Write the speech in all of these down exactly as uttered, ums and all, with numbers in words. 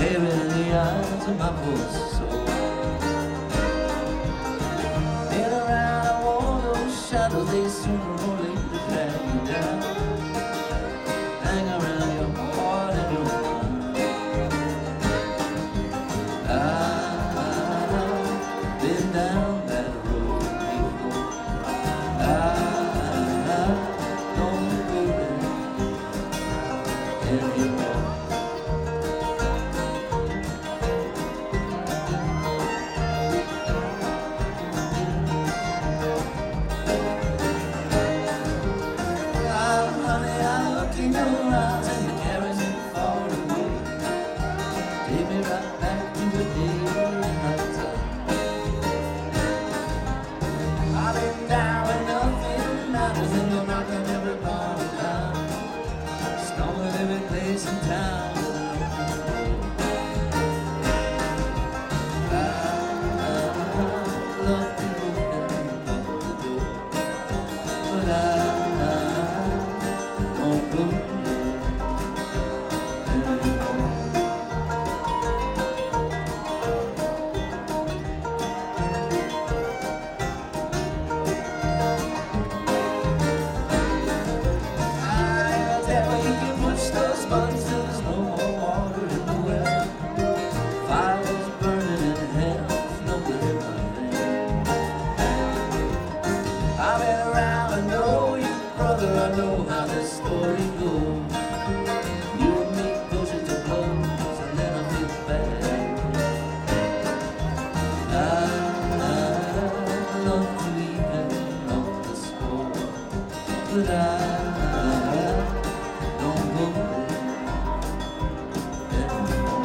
staring in the eyes of my poor soul. In around all those shadows, they sooner or later drag you down. Hang around your heart and your mind. I've been down that road before. I don't go there anymore. In your eyes and the kerosene far away, take me right back to the day in my time. I've been down when nothing matters, and you're knocking every bottle down, stomping every place in town. I love to open the door, but I don't go. I know how this story goes. You and me push it to close, and then I feel bad. I love to even off the score, but I don't go there anymore.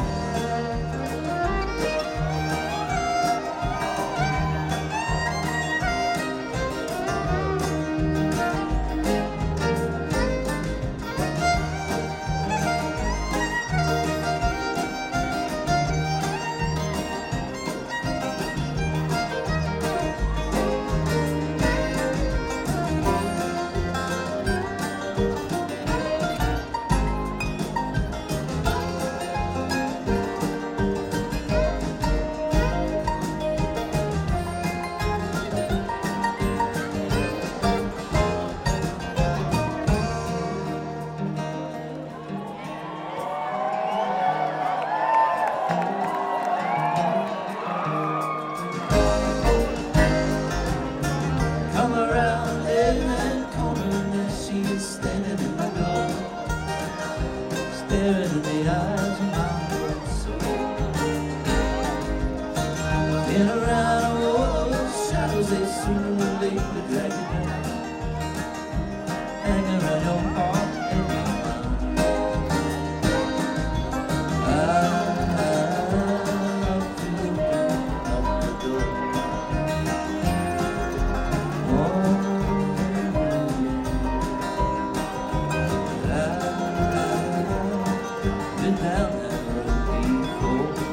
Staring in the eyes of my soul. In around all those shadows, they sooner or later drag you down. Hang around your heart and your mind. I love to open up the door. Oh, down that road before.